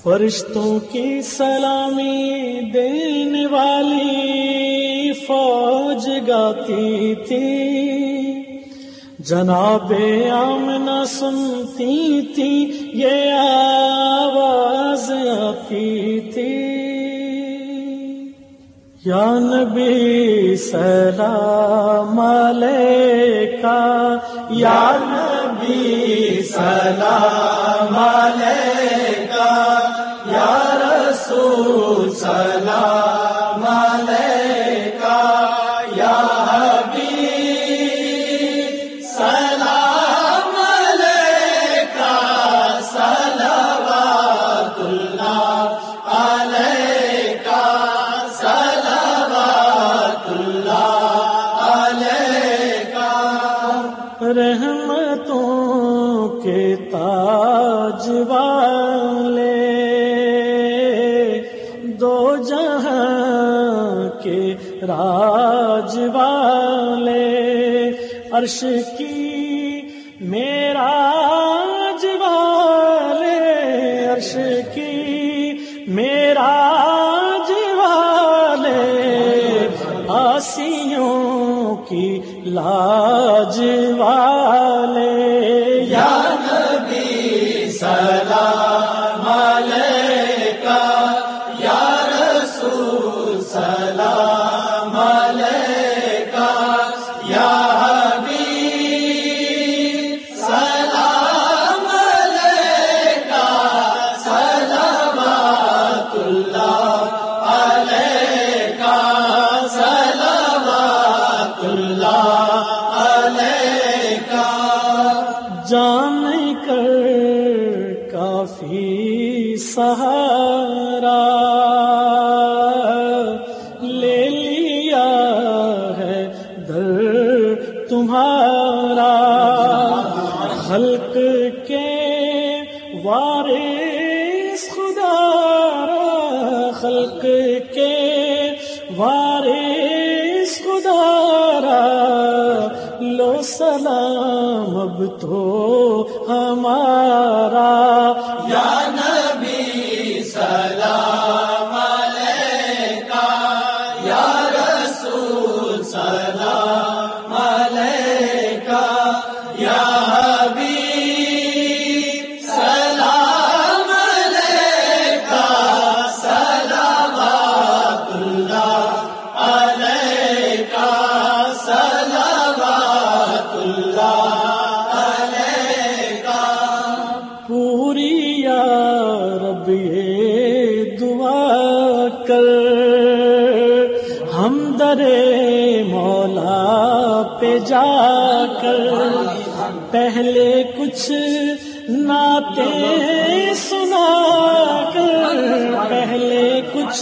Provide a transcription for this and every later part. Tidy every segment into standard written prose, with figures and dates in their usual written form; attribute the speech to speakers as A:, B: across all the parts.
A: فرشتوں کی سلامی دینے والی فوج گاتی تھی، جناب آمنہ سنتی تھی یہ آواز آتی تھی، یا نبی سلام علیکہ، یا نبی سلام علیکہ، یا رسول سلام علیکہ، یا رحمتوں کے تاج والے، دو جہاں کے راج والے، عرش کی معراج والے، عرش کی معراج والے، آسیوں کی لاج والے، یا نبی سلام علیکہ، یا رسول سلام علیکہ، یا حبیب سلام علیکہ، صلوات اللہ علیکہ، صلوات اللہ جان کر کافی سہارا لے لیا ہے در تمہارا، خلق کے وارث خدا را، خلق کے وارث خدا را، لو سلام اب تو ہمارا، یا نبی سلام علیکہ، یا رسول سلام علیکہ، یا حبیب سلام علیکہ، صلوات اللہ علیکہ، صلوات اللہ علیکہ۔ پوری یا رب یہ دعا کر، ہم درے مولا پہ جا کر، پہلے کچھ نعتیں سنا کر، پہلے کچھ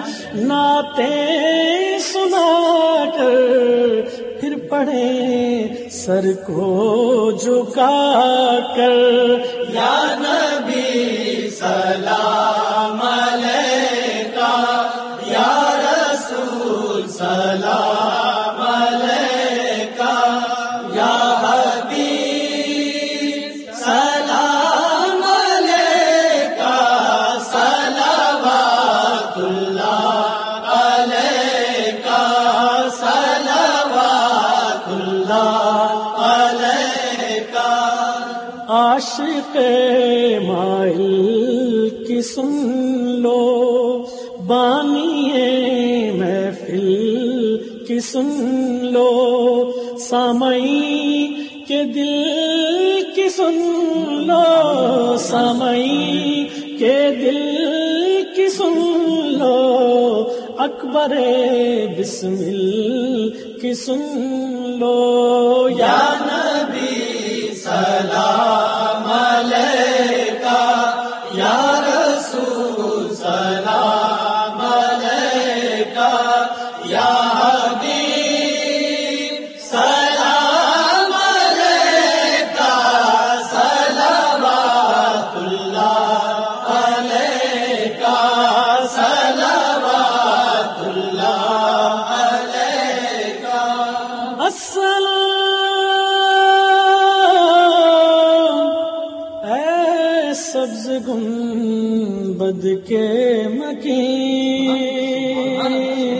A: نعتیں سنا کر، پھر پڑھیں سر کو جھکا کر، یا نبی سلام علیکہ، یا رسول سلام علیکہ، یا حبیب سلام علیکہ، صلوات اللہ علیکہ، صلوات اللہ علیکہ۔ عاشق مائل کی سن لو، بانی محفل کی سن لو، سامعین کے دل کی سن لو، سامعین کے دل کی سن لو، اکبر بسمل کی سن لو، یا نبی سلام علیکہ، یا رسول سلام علیکہ، یا حبیب سلام علیکہ، صلوات اللہ علیکہ، صلوات اللہ علیکہ۔ السلام اے سبز گنبد بد کے مکین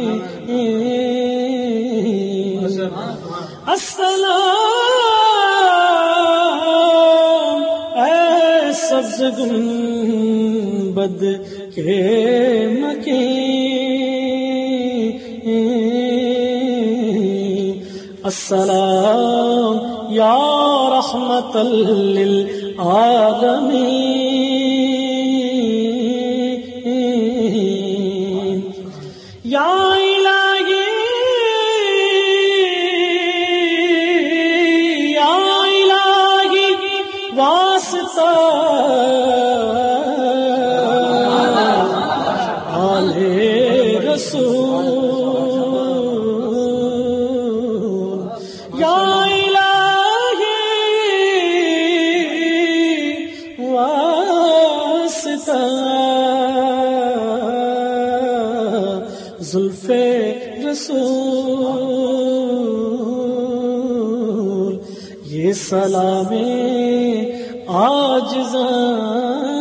A: السلام اے سبز گنبد کے مکین السلام یا رحمت للعالمین یا الہی یا الہی واسطہ آل رسول یا زلف رسول یہ سلام عاجزاں